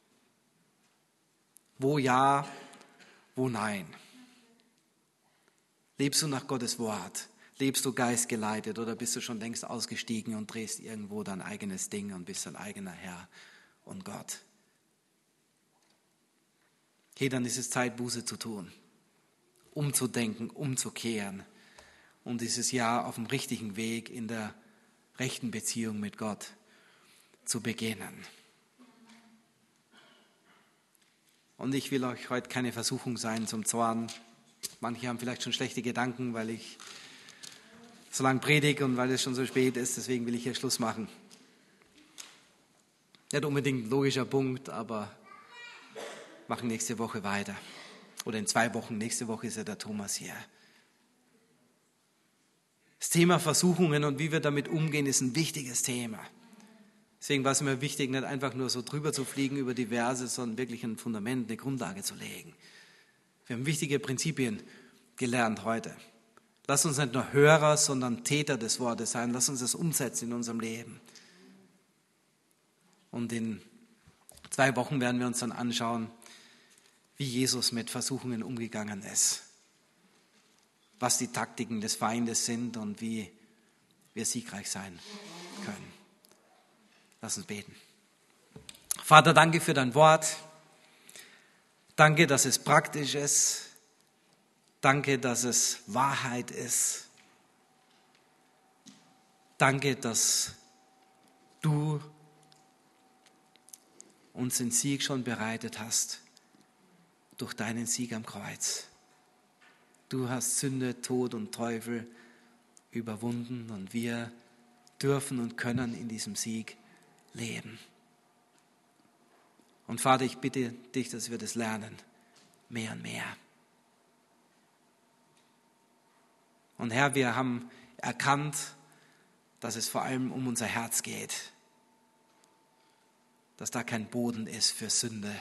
Wo ja, wo nein? Lebst du nach Gottes Wort? Lebst du geistgeleitet oder bist du schon längst ausgestiegen und drehst irgendwo dein eigenes Ding und bist dein eigener Herr und Gott? Hey, dann ist es Zeit, Buße zu tun, umzudenken, umzukehren und dieses Jahr auf dem richtigen Weg in der rechten Beziehung mit Gott zu beginnen. Und ich will euch heute keine Versuchung sein zum Zorn. Manche haben vielleicht schon schlechte Gedanken, weil ich so lange predige und weil es schon so spät ist. Deswegen will ich hier Schluss machen. Nicht unbedingt ein logischer Punkt, aber machen nächste Woche weiter. Oder in 2 Wochen. Nächste Woche ist ja der Thomas hier. Das Thema Versuchungen und wie wir damit umgehen, ist ein wichtiges Thema. Deswegen war es mir wichtig, nicht einfach nur so drüber zu fliegen über die Verse, sondern wirklich ein Fundament, eine Grundlage zu legen. Wir haben wichtige Prinzipien gelernt heute. Lass uns nicht nur Hörer, sondern Täter des Wortes sein. Lass uns das umsetzen in unserem Leben. Und in 2 Wochen werden wir uns dann anschauen, wie Jesus mit Versuchungen umgegangen ist. Was die Taktiken des Feindes sind und wie wir siegreich sein können. Lass uns beten. Vater, danke für dein Wort. Danke, dass es praktisch ist. Danke, dass es Wahrheit ist. Danke, dass du uns den Sieg schon bereitet hast durch deinen Sieg am Kreuz. Du hast Sünde, Tod und Teufel überwunden und wir dürfen und können in diesem Sieg leben. Und Vater, ich bitte dich, dass wir das lernen, mehr und mehr. Und Herr, wir haben erkannt, dass es vor allem um unser Herz geht, dass da kein Boden ist für Sünde,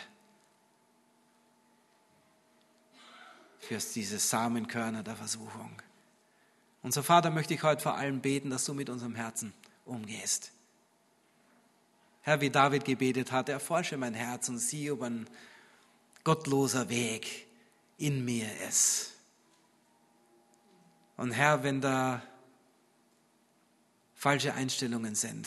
für diese Samenkörner der Versuchung. Und so, Vater, möchte ich heute vor allem beten, dass du mit unserem Herzen umgehst. Herr, wie David gebetet hat, erforsche mein Herz und sieh, ob ein gottloser Weg in mir ist. Und Herr, wenn da falsche Einstellungen sind,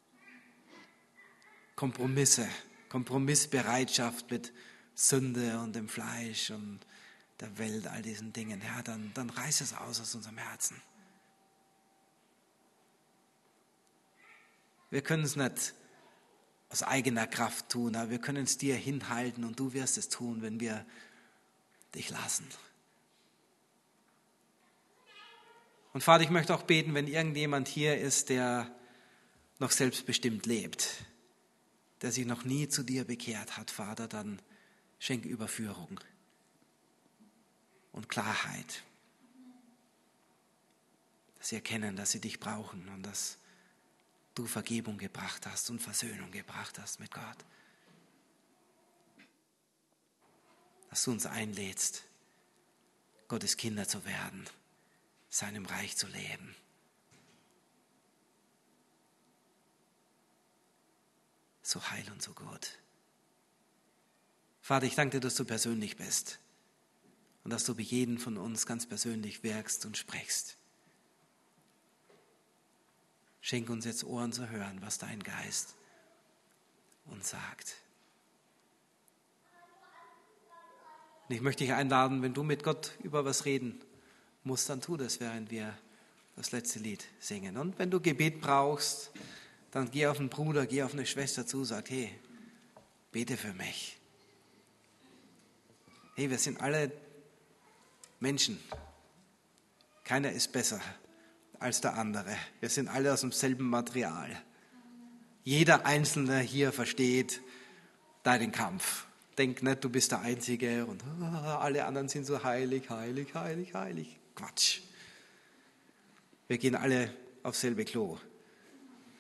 Kompromissbereitschaft mit Sünde und dem Fleisch und der Welt, all diesen Dingen, Herr, dann reiß es aus unserem Herzen. Wir können es nicht aus eigener Kraft tun, aber wir können es dir hinhalten und du wirst es tun, wenn wir dich lassen. Und Vater, ich möchte auch beten, wenn irgendjemand hier ist, der noch selbstbestimmt lebt, der sich noch nie zu dir bekehrt hat, Vater, dann schenk Überführung und Klarheit. dass sie erkennen, dass sie dich brauchen und dass du Vergebung gebracht hast und Versöhnung gebracht hast mit Gott. Dass du uns einlädst, Gottes Kinder zu werden, seinem Reich zu leben. So heil und so gut. Vater, ich danke dir, dass du persönlich bist und dass du bei jedem von uns ganz persönlich wirkst und sprichst. Schenk uns jetzt Ohren zu hören, was dein Geist uns sagt. Und ich möchte dich einladen, wenn du mit Gott über was reden musst, dann tu das, während wir das letzte Lied singen. Und wenn du Gebet brauchst, dann geh auf einen Bruder, geh auf eine Schwester zu, sag, hey, bete für mich. Hey, wir sind alle Menschen. Keiner ist besser als der andere. Wir sind alle aus demselben Material. Jeder Einzelne hier versteht deinen Kampf. Denk nicht, du bist der Einzige und alle anderen sind so heilig, heilig, heilig, heilig. Quatsch. Wir gehen alle aufs selbe Klo.